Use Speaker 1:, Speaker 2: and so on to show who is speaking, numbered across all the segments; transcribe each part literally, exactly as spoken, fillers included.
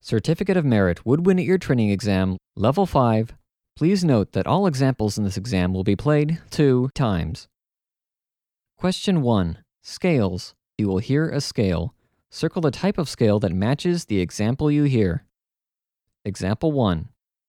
Speaker 1: Certificate of Merit Woodwind Ear Training Exam, Level five. Please note that all examples in this exam will be played two times. Question one. Scales. You will hear a scale. Circle the type of scale that matches the example you hear. Example one.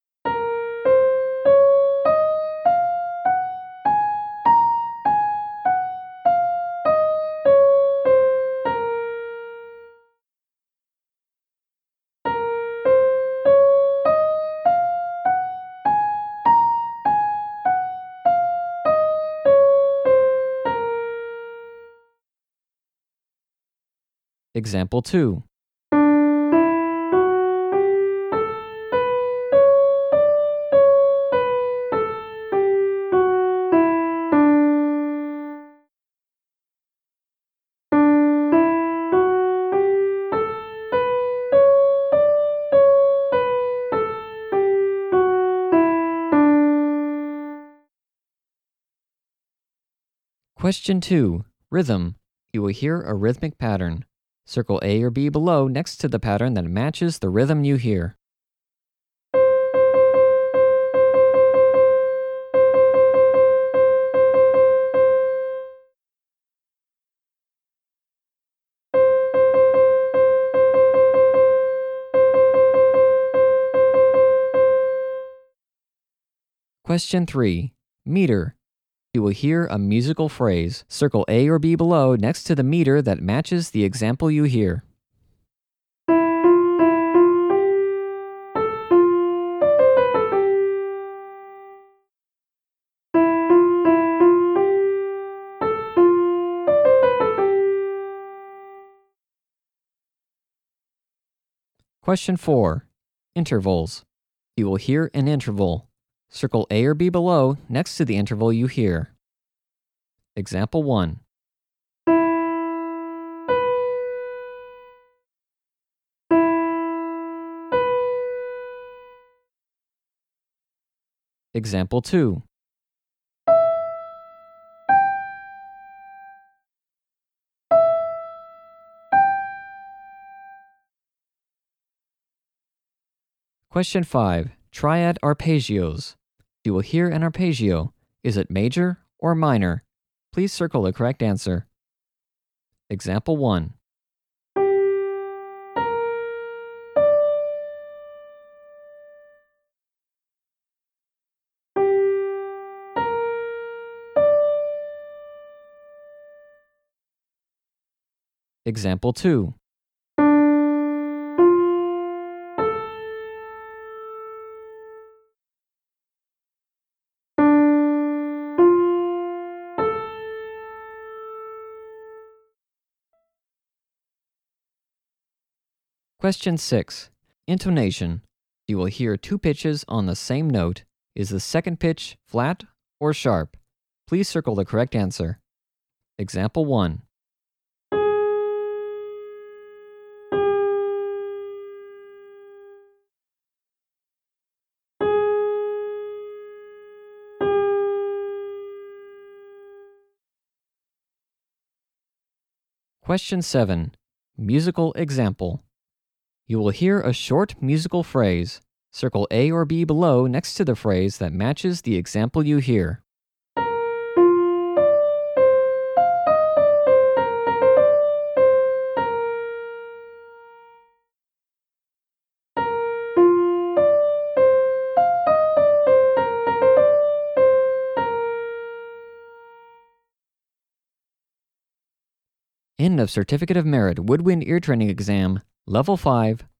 Speaker 1: Example two. Question two. Rhythm. You will hear a rhythmic pattern. Circle A or B below next to the pattern that matches the rhythm you hear. Question three. Meter. You will hear a musical phrase. Circle A or B below next to the meter that matches the example you hear. Question four. Intervals. You will hear an interval. Circle A or B below next to the interval you hear. Example one. Example two. Question five. Triad arpeggios. You will hear an arpeggio. Is it major or minor? Please circle the correct answer. Example one. Example two. Question six. Intonation. You will hear two pitches on the same note. Is the second pitch flat or sharp? Please circle the correct answer. Example one. Question seven. Musical example. You will hear a short musical phrase. Circle A or B below next to the phrase that matches the example you hear. End of Certificate of Merit Woodwind Ear Training Exam, Level five,